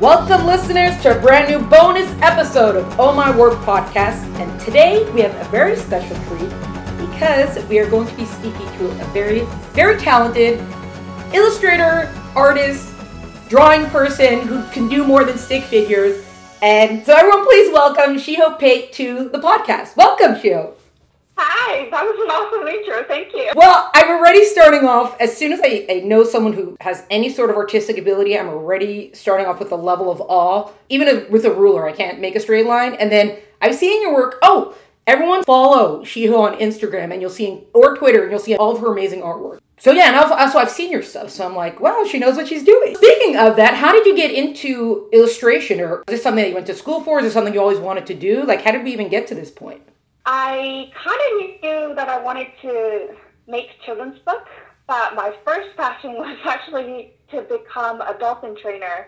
Welcome, listeners, to a brand new bonus episode of Oh My Work Podcast. And today we have a very special treat because we are going to be speaking to a very, very talented illustrator, artist, drawing person who can do more than stick figures. And so everyone please welcome Shiho Pate to the podcast. Welcome, Shiho. Hi, that was an awesome intro. Thank you. Well, I'm already starting off, as soon as I know someone who has any sort of artistic ability, I'm already starting off with a level of awe. Even with a ruler, I can't make a straight line. And then I've seen your work. Oh, everyone follow Shiho on Instagram and you'll see, or Twitter, and you'll see all of her amazing artwork. So yeah, and also I've seen your stuff. So I'm like, wow, she knows what she's doing. Speaking of that, how did you get into illustration? Or is this something that you went to school for? Is this something you always wanted to do? Like, how did we even get to this point? I kind of knew that I wanted to make children's books, but my first passion was actually to become a dolphin trainer.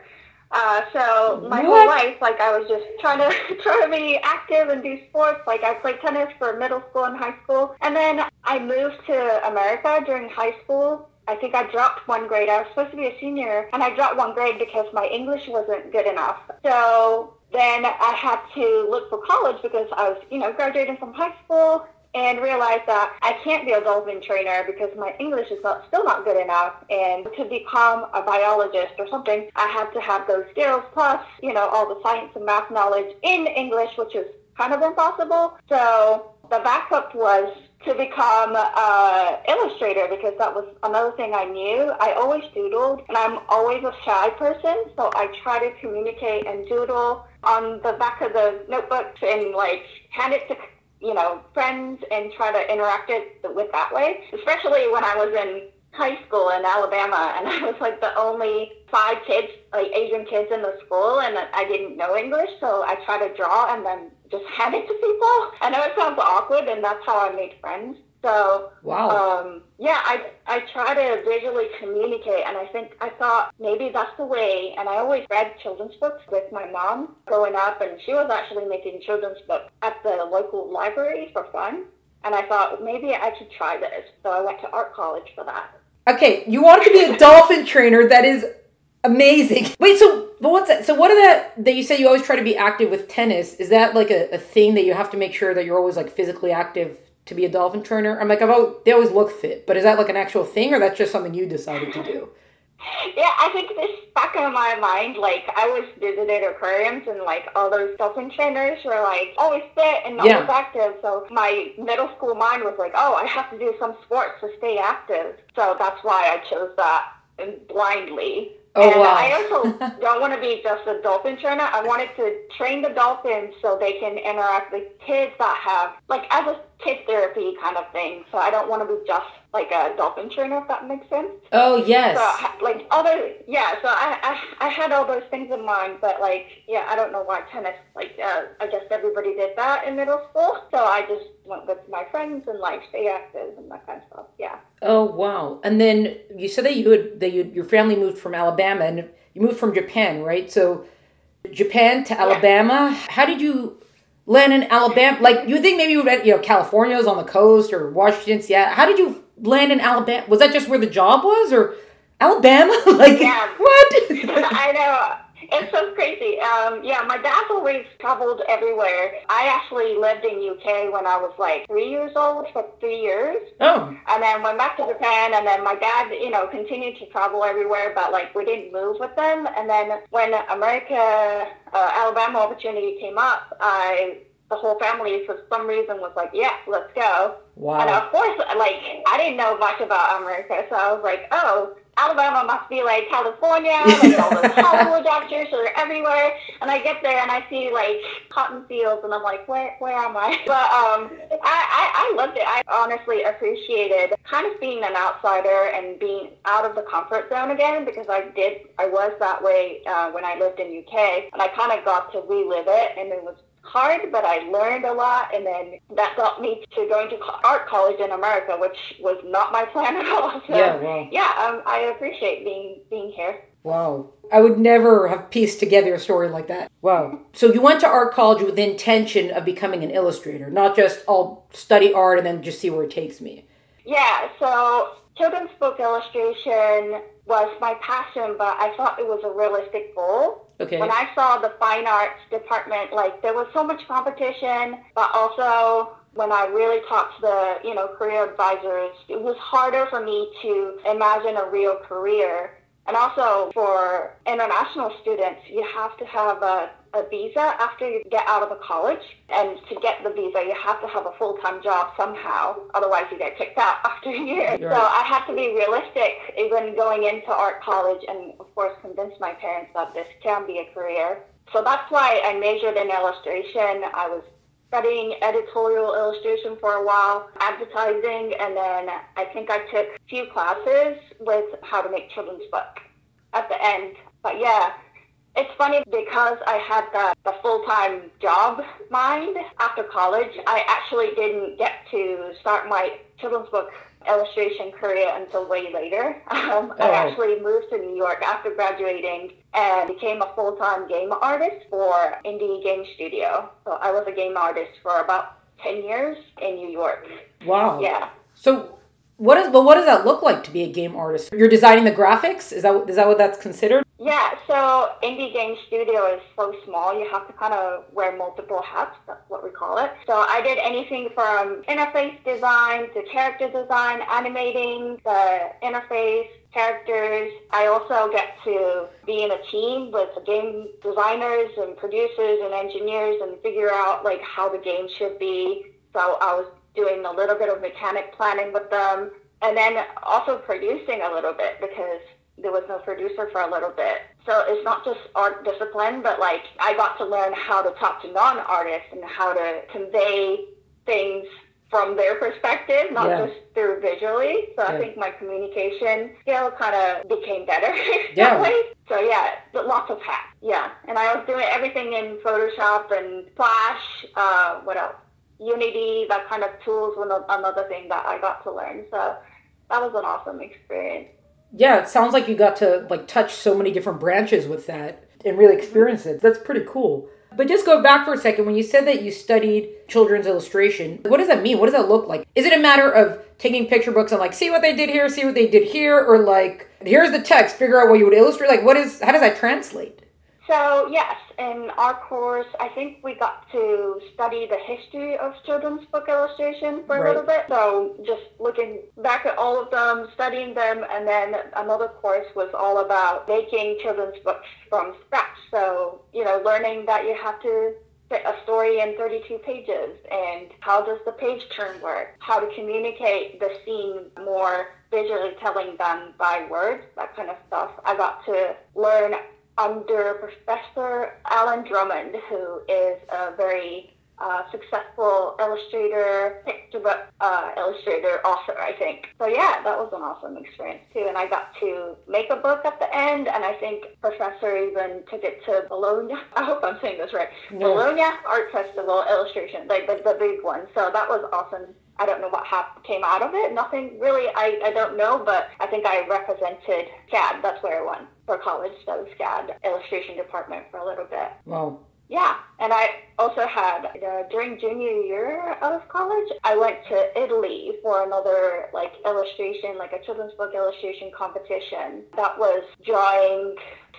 So my whole life, like, I was just trying to be active and do sports. Like, I played tennis for middle school and high school. And then I moved to America during high school. I think I dropped one grade. I was supposed to be a senior, and I dropped one grade because my English wasn't good enough. So then I had to look for college because I was, graduating from high school, and realized that I can't be a dolphin trainer because my English is still not good enough. And to become a biologist or something, I had to have those skills plus, all the science and math knowledge in English, which is kind of impossible. So the backup was to become an illustrator because that was another thing I knew. I always doodled, and I'm always a shy person, so I try to communicate and doodle on the back of the notebooks and hand it to friends and try to interact it with that way, especially when I was in high school in Alabama, and I was the only 5 kids, Asian kids in the school, and I didn't know English, so I tried to draw and then just hand it to people. I know it sounds awkward, and that's how I made friends. So, wow. I try to visually communicate, and I thought maybe that's the way. And I always read children's books with my mom growing up, and she was actually making children's books at the local library for fun. And I thought maybe I should try this. So I went to art college for that. Okay, you wanted to be a dolphin trainer. That is amazing. Wait, but what's that? So what are that you say you always try to be active with tennis? Is that a thing that you have to make sure that you're always physically active to be a dolphin trainer? I'm they always look fit, but is that an actual thing, or that's just something you decided to do? Yeah, I think this back in my mind, I was visited aquariums, and all those dolphin trainers were always fit and always active. So my middle school mind was oh, I have to do some sports to stay active. So that's why I chose that blindly. Oh, and wow. I also don't want to be just a dolphin trainer. I wanted to train the dolphins so they can interact with kids that have, as a kid therapy kind of thing. So I don't want to be just a dolphin trainer, if that makes sense. Oh, yes. So, so I had all those things in mind, but, I don't know why tennis, I guess everybody did that in middle school. So I just went with my friends and, stay active and that kind of stuff, yeah. Oh, wow. And then you said that your family moved from Alabama, and you moved from Japan, right? So Japan to Alabama. How did you land in Alabama? You think maybe you would, California's on the coast, or Washington, Seattle. How did you land in Alabama? Was that just where the job was, or Alabama? What? I know. It's so crazy. My dad always traveled everywhere. I actually lived in UK when I was 3 years old for 3 years. Oh. And then went back to Japan, and then my dad, continued to travel everywhere, but we didn't move with them. And then when Alabama opportunity came up, the whole family for some reason was let's go. Wow. And of course, I didn't know much about America, so I was oh, Alabama must be California, all those Hollywood actors are everywhere. And I get there and I see cotton fields, and I'm where am I? But I loved it. I honestly appreciated kind of being an outsider and being out of the comfort zone again, because I was that way when I lived in UK, and I kind of got to relive it, and it was hard, but I learned a lot, and then that got me to going to art college in America, which was not my plan at all. So, I appreciate being here. Wow. I would never have pieced together a story like that. Wow. So you went to art college with the intention of becoming an illustrator, not just I'll study art and then just see where it takes me. Yeah, so children's book illustration was my passion, but I thought it was a realistic goal. Okay. When I saw the fine arts department, like there was so much competition, but also when I really talked to the, career advisors, it was harder for me to imagine a real career. And also for international students, you have to have a visa after you get out of the college. And to get the visa, you have to have a full-time job somehow. Otherwise, you get kicked out after a year. Right. So I had to be realistic even going into art college and, of course, convince my parents that this can be a career. So that's why I majored in illustration. I was studying editorial illustration for a while, advertising, and then I think I took a few classes with how to make children's books at the end. But yeah, it's funny because I had the full-time job mind after college. I actually didn't get to start my children's book illustration career until way later. I actually moved to New York after graduating and became a full-time game artist for Indie Game Studio. So I was a game artist for about 10 years in New York. Wow. Yeah. So what does that look like to be a game artist? You're designing the graphics? Is that what that's considered? Yeah, so Indie Game Studio is so small, you have to kind of wear multiple hats, that's what we call it. So I did anything from interface design to character design, animating the interface, characters. I also get to be in a team with game designers and producers and engineers and figure out like how the game should be. So I was doing a little bit of mechanic planning with them, and then also producing a little bit because there was no producer for a little bit. So it's not just art discipline, but like I got to learn how to talk to non-artists and how to convey things from their perspective, not just through visually. So I think my communication skill kind of became better that way. So yeah, but lots of hats. Yeah, and I was doing everything in Photoshop and Flash, what else? Unity, that kind of tools was another thing that I got to learn. So that was an awesome experience. Yeah, it sounds like you got to like touch so many different branches with that and really experience it. That's pretty cool. But just go back for a second. When you said that you studied children's illustration, what does that mean? What does that look like? Is it a matter of taking picture books and like, see what they did here, see what they did here? Or like, here's the text, figure out what you would illustrate? Like, how does that translate? So yes, in our course, I think we got to study the history of children's book illustration for a little bit. So just looking back at all of them, studying them, and then another course was all about making children's books from scratch. So, learning that you have to fit a story in 32 pages, and how does the page turn work, how to communicate the scene more visually telling than by words, that kind of stuff. I got to learn under Professor Alan Drummond, who is a very successful illustrator, picture book illustrator, author, I think. So yeah, that was an awesome experience too. And I got to make a book at the end, and I think Professor even took it to Bologna. I hope I'm saying this right. Yeah. Bologna Art Festival illustration, like the big one. So that was awesome. I don't know what came out of it. Nothing really, I don't know, but I think I represented SCAD. That's where I won for college. That was SCAD illustration department for a little bit. Wow. Yeah, and I also had, during junior year of college, I went to Italy for another, illustration, a children's book illustration competition. That was drawing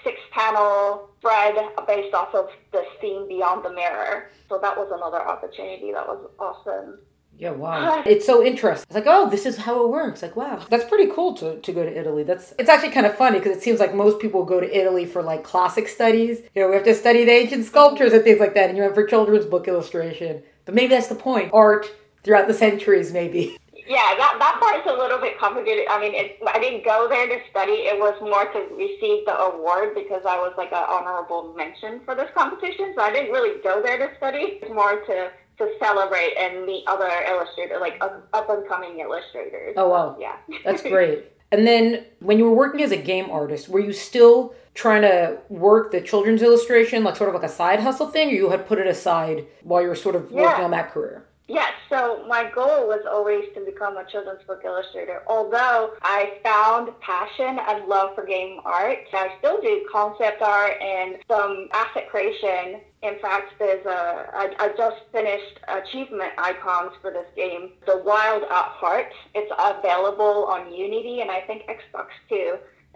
6-panel spread based off of the theme Beyond the Mirror. So that was another opportunity that was awesome. Yeah, wow. It's so interesting. It's like, oh, this is how it works. Like, wow. That's pretty cool to go to Italy. It's actually kind of funny because it seems like most people go to Italy for classic studies. We have to study the ancient sculptures and things like that. And you went for children's book illustration. But maybe that's the point. Art throughout the centuries, maybe. Yeah, that part's a little bit complicated. I mean, I didn't go there to study. It was more to receive the award because I was an honorable mention for this competition. So I didn't really go there to study. It's more to celebrate and meet other illustrators, up-and-coming illustrators. Oh, wow. Yeah. That's great. And then when you were working as a game artist, were you still trying to work the children's illustration, sort of like a side hustle thing, or you had put it aside while you were sort of working on that career? Yes, so my goal was always to become a children's book illustrator. Although I found passion and love for game art, I still do concept art and some asset creation. In fact, I just finished achievement icons for this game, The Wild at Heart. It's available on Unity and I think Xbox too. It's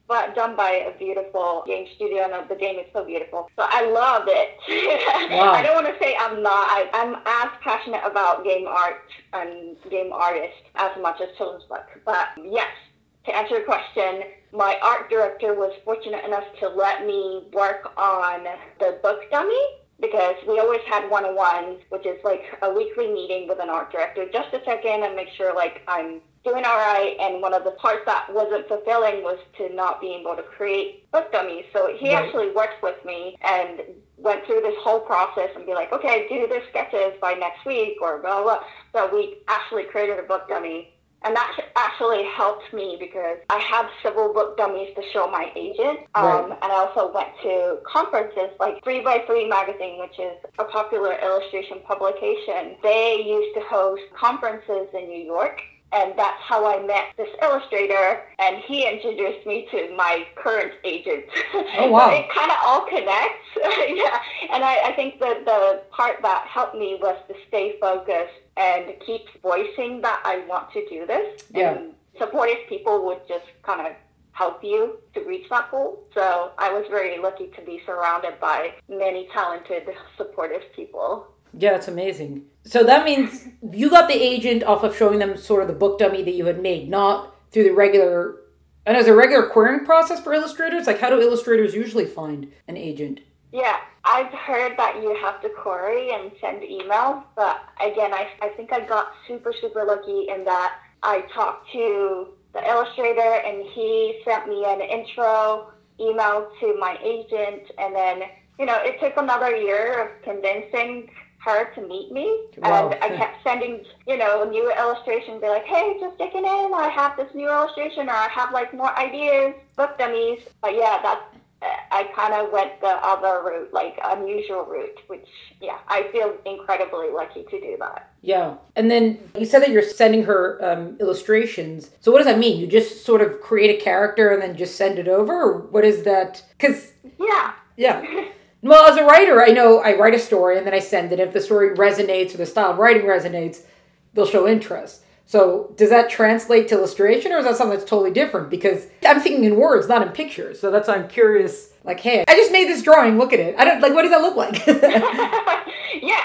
but done by a beautiful game studio, and the game is so beautiful. So I love it. Wow. I don't want to say I'm not. I'm as passionate about game art and game artists as much as children's book. But yes, to answer your question, my art director was fortunate enough to let me work on the book dummy, because we always had one-on-ones, which is like a weekly meeting with an art director just to check in and make sure like I'm doing all right. And one of the parts that wasn't fulfilling was to not be able to create book dummies. So he actually worked with me and went through this whole process and be like, okay, do the sketches by next week or blah, blah. So we actually created a book dummy. And that actually helped me because I have several book dummies to show my agent. And I also went to conferences like 3x3 Magazine, which is a popular illustration publication. They used to host conferences in New York. And that's how I met this illustrator, and he introduced me to my current agent. Oh, wow. So it kind of all connects. Yeah. And I think that the part that helped me was to stay focused and keep voicing that I want to do this. Yeah. And supportive people would just kind of help you to reach that goal. So I was very lucky to be surrounded by many talented, supportive people. Yeah, it's amazing. So that means you got the agent off of showing them sort of the book dummy that you had made, not through the regular... And is there a regular querying process for illustrators? Like, how do illustrators usually find an agent? Yeah, I've heard that you have to query and send emails. But again, I think I got super, super lucky in that I talked to the illustrator and he sent me an intro email to my agent. And then, it took another year of convincing her to meet me. Wow. And I kept sending, new illustrations, be like, hey, just checking in, I have this new illustration, or I have like more ideas, book dummies. But yeah, I kind of went the other route, like unusual route, which, yeah, I feel incredibly lucky to do that. Yeah. And then you said that you're sending her illustrations. So what does that mean? You just sort of create a character and then just send it over? Or what is that? Because... Yeah. Well, as a writer, I know I write a story and then I send it. If the story resonates or the style of writing resonates, they'll show interest. So does that translate to illustration, or is that something that's totally different? Because I'm thinking in words, not in pictures. So that's why I'm curious. Like, hey, I just made this drawing. Look at it. What does that look like? Yeah,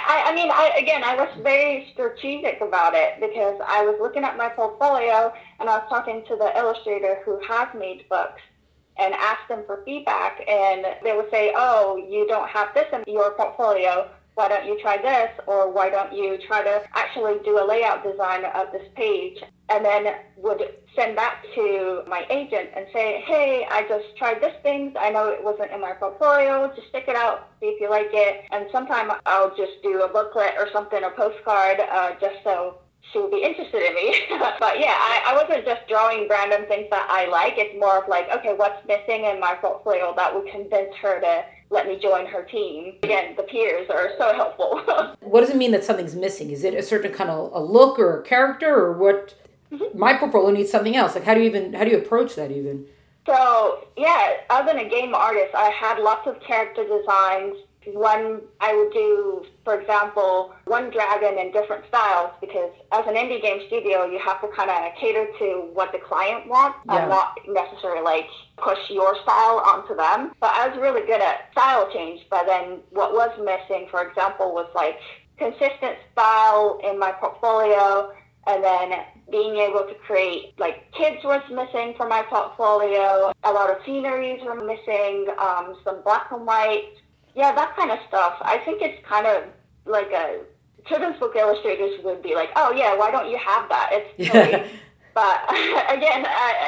I was very strategic about it because I was looking at my portfolio and I was talking to the illustrator who has made books and asked them for feedback, and they would say, oh, you don't have this in your portfolio. Why don't you try this? Or why don't you try to actually do a layout design of this page? And then would send that to my agent and say, hey, I just tried this thing. I know it wasn't in my portfolio. Just stick it out, see if you like it. And sometimes I'll just do a booklet or something, a postcard, just so she would be interested in me. But yeah, I wasn't just drawing random things that I like. It's more of like, okay, what's missing in my portfolio that would convince her to let me join her team. Again, the peers are so helpful. What does it mean that something's missing? Is it a certain kind of a look or a character, or what? Mm-hmm. My portfolio needs something else. Like, how do you approach that even? So yeah, as a game artist, I had lots of character designs. One, I would do, for example, one dragon in different styles, because as an indie game studio, you have to kind of cater to what the client wants and not necessarily like push your style onto them. But I was really good at style change, but then what was missing, for example, was like consistent style in my portfolio, and then being able to create, like, kids was missing from my portfolio. A lot of sceneries were missing, some black and white. Yeah, that kind of stuff. I think it's kind of like a children's book illustrators would be like, oh yeah, why don't you have that? It's silly. But again,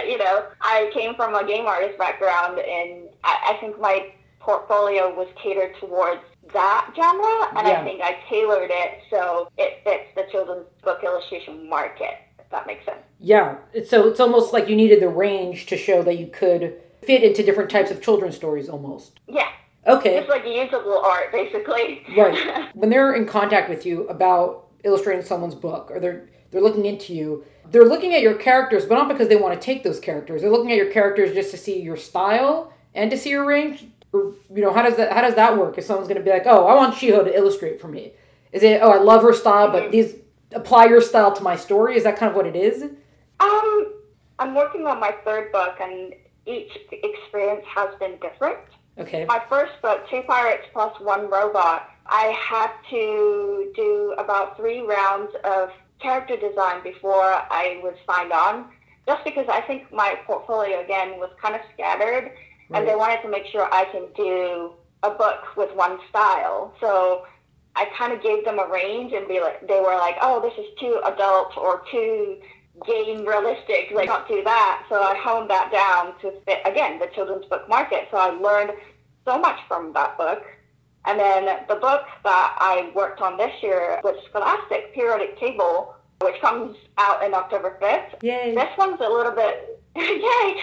I came from a game artist background, and I think my portfolio was catered towards that genre, and I think I tailored it so it fits the children's book illustration market, if that makes sense. Yeah, so it's almost like you needed the range to show that you could fit into different types of children's stories almost. Yeah. Okay. It's like usable art, basically. Right. When they're in contact with you about illustrating someone's book, or they're looking into you, they're looking at your characters, but not because they want to take those characters. They're looking at your characters just to see your style and to see your range. Or, how does that work? If someone's going to be like, oh, I want Shiho to illustrate for me. Is it, oh, I love her style, but apply your style to my story? Is that kind of what it is? I'm working on my third book, and each experience has been different. Okay. My first book, Two Pirates Plus One Robot, I had to do about 3 rounds of character design before I was signed on, just because I think my portfolio, again, was kind of scattered, and they wanted to make sure I can do a book with one style. So I kind of gave them a range and they were like, oh, this is too adult or too game realistic, like not do that. So I honed that down to fit, again, the children's book market. So I learned so much from that book. And then the book that I worked on this year was Scholastic Periodic Table, which comes out in October 5th. Yay. This one's a little bit, yay,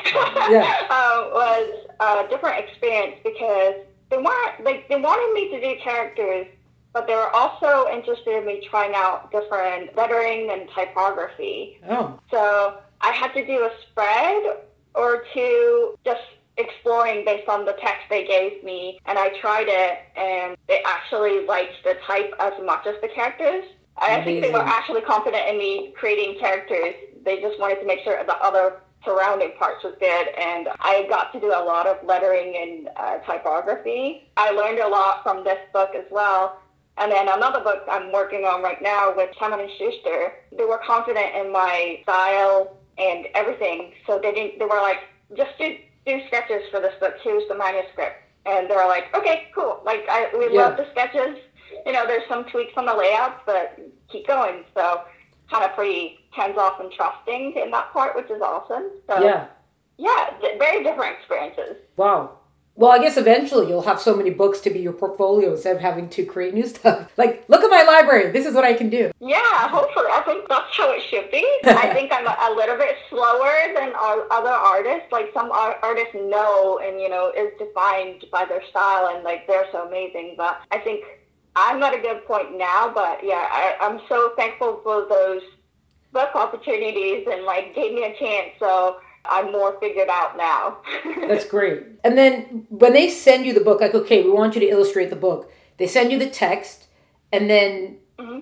was a different experience because they wanted me to do characters, but they were also interested in me trying out different lettering and typography. Oh. So I had to do a spread or two just exploring based on the text they gave me, and I tried it, and they actually liked the type as much as the characters. I think they were actually confident in me creating characters. They just wanted to make sure the other surrounding parts was good, and I got to do a lot of lettering and typography. I learned a lot from this book as well. And then another book I'm working on right now with Simon & Schuster, they were confident in my style and everything. So they were like, just do sketches for this book. Here's the manuscript. And they were like, okay, cool. Like, we love the sketches. You know, there's some tweaks on the layouts, but keep going. So kind of pretty hands-off and trusting in that part, which is awesome. So yeah, very different experiences. Wow. Well, I guess eventually you'll have so many books to be your portfolio instead of having to create new stuff. Like, look at my library. This is what I can do. Yeah, hopefully. I think that's how it should be. I think I'm a little bit slower than other artists. Like, some artists know and, you know, is defined by their style and, like, they're so amazing. But I think I'm at a good point now. But, yeah, I'm so thankful for those book opportunities and, like, gave me a chance. So I'm more figured out now. That's great. And then when they send you the book, like, okay, we want you to illustrate the book. They send you the text, and then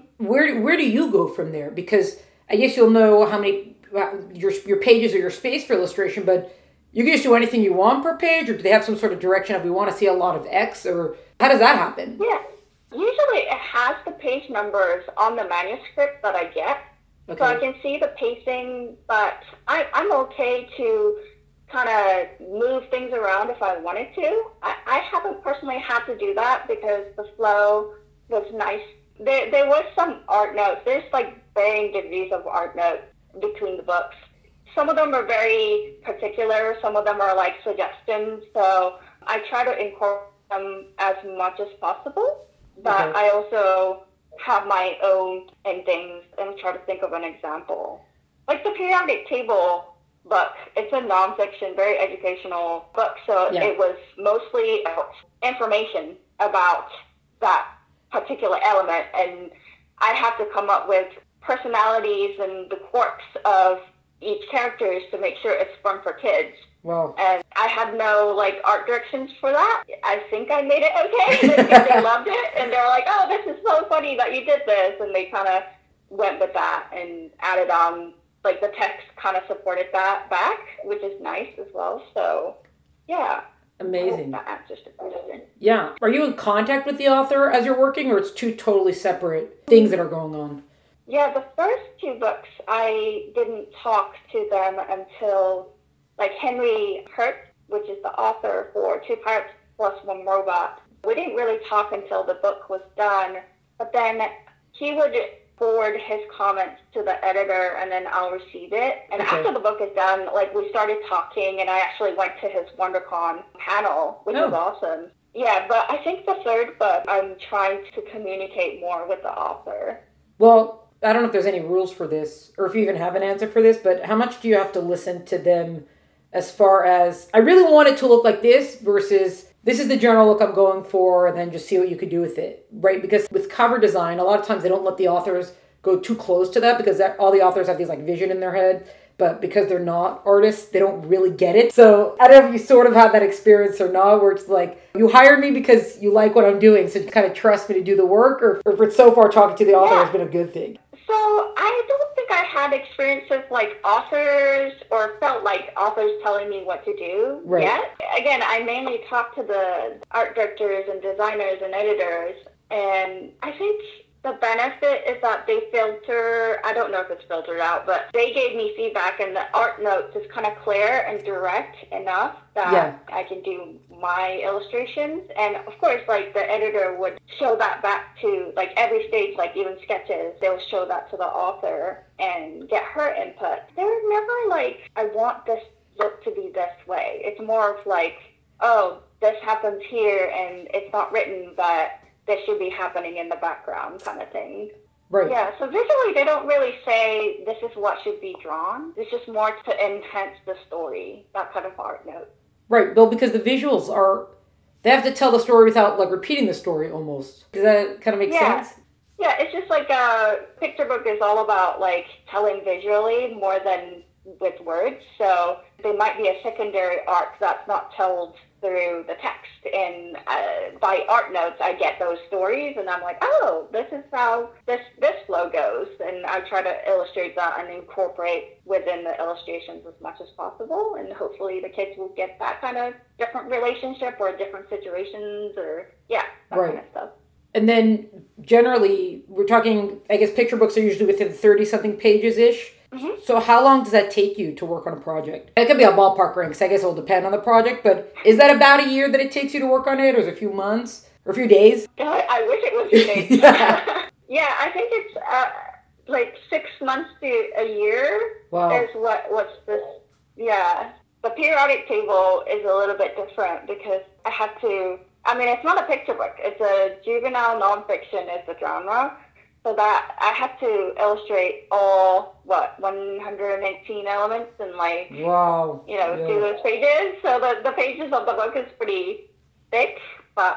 where do you go from there? Because I guess you'll know how many your pages or your space for illustration, but you can just do anything you want per page, or do they have some sort of direction of we want to see a lot of X, or how does that happen? Yeah. Usually it has the page numbers on the manuscript that I get. Okay. So I can see the pacing, but I'm okay to kind of move things around if I wanted to. I haven't personally had to do that because the flow was nice. There was some art notes. There's like varying degrees of art notes between the books. Some of them are very particular. Some of them are like suggestions. So I try to incorporate them as much as possible. But I also have my own endings and try to think of an example. Like the periodic table book, it's a nonfiction, very educational book, so it was mostly information about that particular element, and I have to come up with personalities and the quirks of each character to make sure it's fun for kids. Wow. And I had no like art directions for that. I think I made it okay. They loved it, and they were like, "Oh, this is so funny that you did this," and they kind of went with that and added on. Like the text kind of supported that back, which is nice as well. So, yeah. Amazing. That answers the question. Yeah. Are you in contact with the author as you're working, or it's two totally separate things that are going on? Yeah, the first 2 books, I didn't talk to them until, like, Henry Hurt, which is the author for Two Pirates Plus One Robot. We didn't really talk until the book was done, but then he would forward his comments to the editor, and then I'll receive it. And after the book is done, like, we started talking, and I actually went to his WonderCon panel, which was awesome. Yeah, but I think the third book, I'm trying to communicate more with the author. Well, I don't know if there's any rules for this, or if you even have an answer for this, but how much do you have to listen to them as far as, I really want it to look like this versus this is the general look I'm going for, and then just see what you could do with it, right? Because with cover design, a lot of times they don't let the authors go too close to that because all the authors have these like vision in their head, but because they're not artists, they don't really get it. So I don't know if you sort of had that experience or not, where it's like, you hired me because you like what I'm doing, so you kind of trust me to do the work, or if it's so far talking to the author has been a good thing. So I don't think I had experience with like authors or felt like authors telling me what to do yet. Again, I mainly talk to the art directors and designers and editors, and I think the benefit is that they filter, I don't know if it's filtered out, but they gave me feedback, and the art notes is kind of clear and direct enough that I can do my illustrations. And of course, like the editor would show that back to like every stage, like even sketches, they'll show that to the author and get her input. They're never like, I want this look to be this way. It's more of like, oh, this happens here and it's not written, but this should be happening in the background kind of thing. Right. Yeah, so visually they don't really say this is what should be drawn. It's just more to enhance the story, that kind of art note. Right, well, because the visuals are, they have to tell the story without like repeating the story almost. Does that kind of make sense? Yeah, it's just like a picture book is all about like telling visually more than with words. So there might be a secondary arc that's not told through the text, and by art notes I get those stories, and I'm like, oh, this is how this flow goes, and I try to illustrate that and incorporate within the illustrations as much as possible, and hopefully the kids will get that kind of different relationship or different situations or that kind of stuff. And then generally we're talking, I guess picture books are usually within 30-something pages-ish. Mm-hmm. So how long does that take you to work on a project? It could be a ballpark range, I guess it will depend on the project, but is that about a year that it takes you to work on it, or is it a few months, or a few days? I wish it was a few days. Yeah, I think it's like 6 months to a year. Wow. Is what's this, The periodic table is a little bit different because I have to, I mean, it's not a picture book, it's a juvenile nonfiction is the genre. So that I had to illustrate all, 118 elements and do those pages. So the pages of the book is pretty thick. But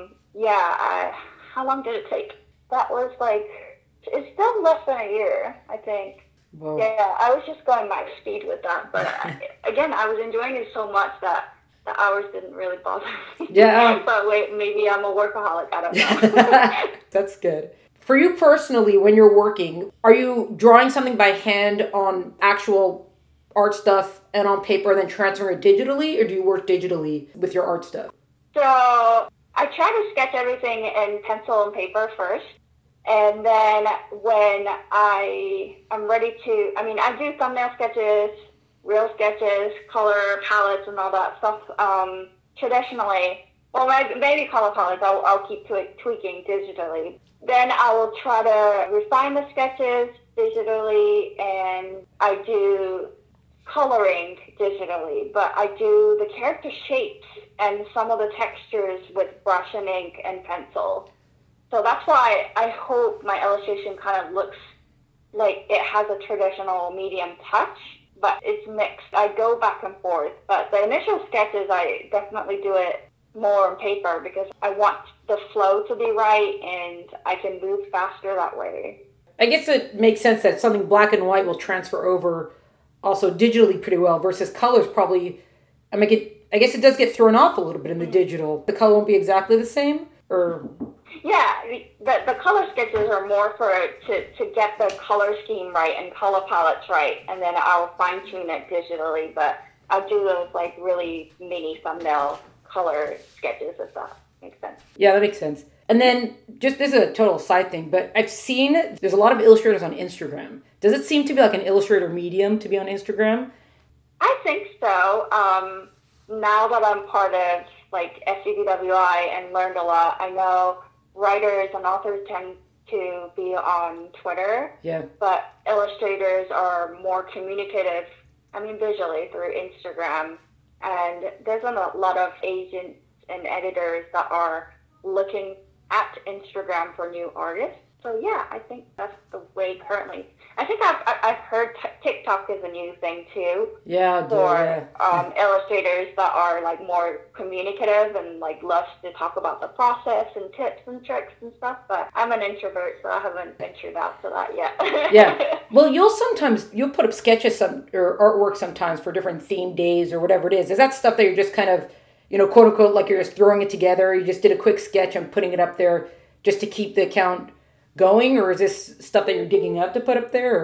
how long did it take? That was it's still less than a year, I think. Whoa. Yeah, I was just going max speed with that. But again, I was enjoying it so much that the hours didn't really bother me. Yeah. But wait, maybe I'm a workaholic. I don't know. That's good. For you personally, when you're working, are you drawing something by hand on actual art stuff and on paper and then transferring it digitally, or do you work digitally with your art stuff? So I try to sketch everything in pencil and paper first. And then when I'm ready to, I do thumbnail sketches, real sketches, color palettes and all that stuff traditionally. Well, maybe color palettes, I'll keep tweaking digitally. Then I will try to refine the sketches digitally, and I do coloring digitally, but I do the character shapes and some of the textures with brush and ink and pencil. So that's why I hope my illustration kind of looks like it has a traditional medium touch, but it's mixed. I go back and forth, but the initial sketches, I definitely do it more on paper because I want the flow to be right and I can move faster that way. I guess it makes sense that something black and white will transfer over also digitally pretty well versus colors probably, I guess it does get thrown off a little bit in the digital. The color won't be exactly the same, or? Yeah, the color sketches are more to get the color scheme right and color palettes right, and then I'll fine tune it digitally, but I'll do those really mini thumbnail color sketches, if that makes sense. Yeah, that makes sense. And then, just this is a total side thing, but I've seen there's a lot of illustrators on Instagram. Does it seem to be like an illustrator medium to be on Instagram? I think so. Now that I'm part of SCBWI and learned a lot, I know writers and authors tend to be on Twitter. Yeah. But illustrators are more communicative, visually through Instagram. And there's a lot of agents and editors that are looking at Instagram for new artists. So yeah, I think that's the way currently. I think I've heard TikTok is a new thing too. Yeah, for illustrators that are more communicative and love to talk about the process and tips and tricks and stuff. But I'm an introvert, so I haven't ventured out to that yet. Yeah. Well, you'll put up sketches or artwork sometimes for different theme days or whatever it is. Is that stuff that you're just kind of, quote unquote, you're just throwing it together? You just did a quick sketch and putting it up there just to keep the account going, or is this stuff that you're digging up to put up there? Or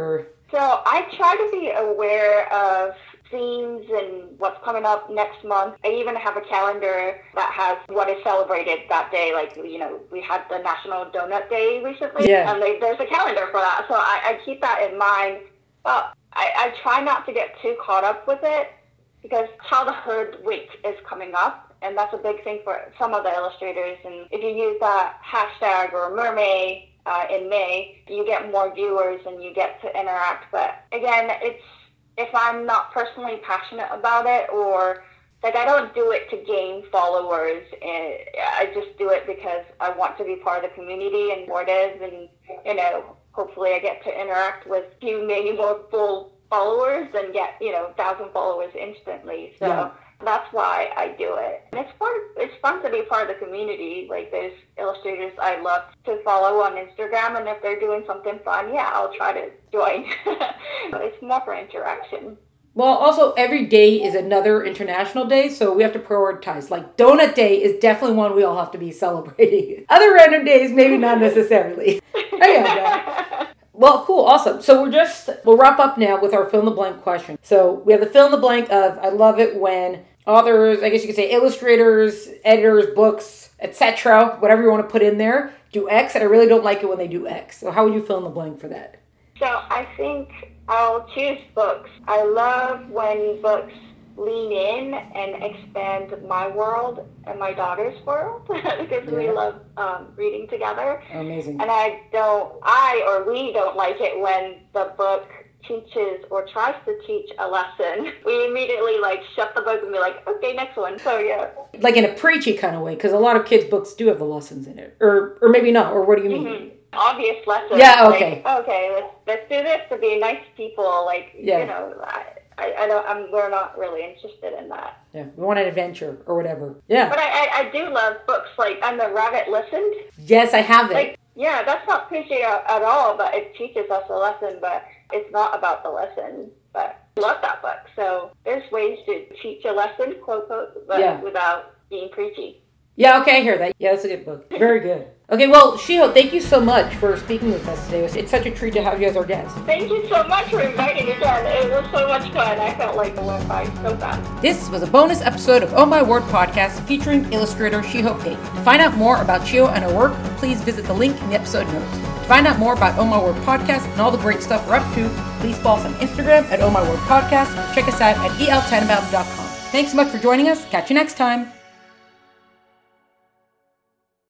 So I try to be aware of themes and what's coming up next month. I even have a calendar that has what is celebrated that day. Like, you know, we had the National Donut Day recently, and there's a calendar for that. So I keep that in mind. But I try not to get too caught up with it because Childhood Week is coming up, and that's a big thing for some of the illustrators. And if you use that hashtag or mermaid in May, you get more viewers and you get to interact. But again, if I'm not personally passionate about it, or like I don't do it to gain followers, and I just do it because I want to be part of the community and supportive, and you know, hopefully I get to interact with many more full followers and get 1,000 followers instantly. So that's why I do it. And it's fun to be part of the community. Like, there's illustrators I love to follow on Instagram, and if they're doing something fun, I'll try to join. It's more for interaction. Well, also, every day is another international day, so we have to prioritize. Like, Donut Day is definitely one we all have to be celebrating. Other random days, maybe not necessarily. Well, cool, awesome. So we'll wrap up now with our fill in the blank question. So we have the fill in the blank of, I love it when authors, I guess you could say illustrators, editors, books, etc., whatever you want to put in there, do X, and I really don't like it when they do X. So how would you fill in the blank for that? So I think I'll choose books. I love when books lean in and expand my world and my daughter's world because we love reading together. Amazing. And we don't like it when the book teaches or tries to teach a lesson. We immediately shut the book and be like, okay, next one. So like in a preachy kind of way, because a lot of kids' books do have the lessons in it, or maybe not. Or what do you mean? Mm-hmm. Obvious lessons. Yeah. Okay. Let's do this to be nice people. We're not really interested in that. Yeah, we want an adventure or whatever. Yeah. But I do love books like And the Rabbit Listened. Yes, I have it. That's not preachy at all, but it teaches us a lesson, but it's not about the lesson. But I love that book. So there's ways to teach a lesson, quote, quote, but without being preachy. Yeah, okay, I hear that. Yeah, that's a good book. Very good. Okay, well, Shiho, thank you so much for speaking with us today. It's such a treat to have you as our guest. Thank you so much for inviting me again. It was so much fun. I felt like it went by so fast. This was a bonus episode of Oh My Word podcast featuring illustrator Shiho Pate. To find out more about Shiho and her work, please visit the link in the episode notes. To find out more about Oh My Word podcast and all the great stuff we're up to, please follow us on Instagram at Oh My Word podcast. Check us out at eltenenbaum.com. Thanks so much for joining us. Catch you next time.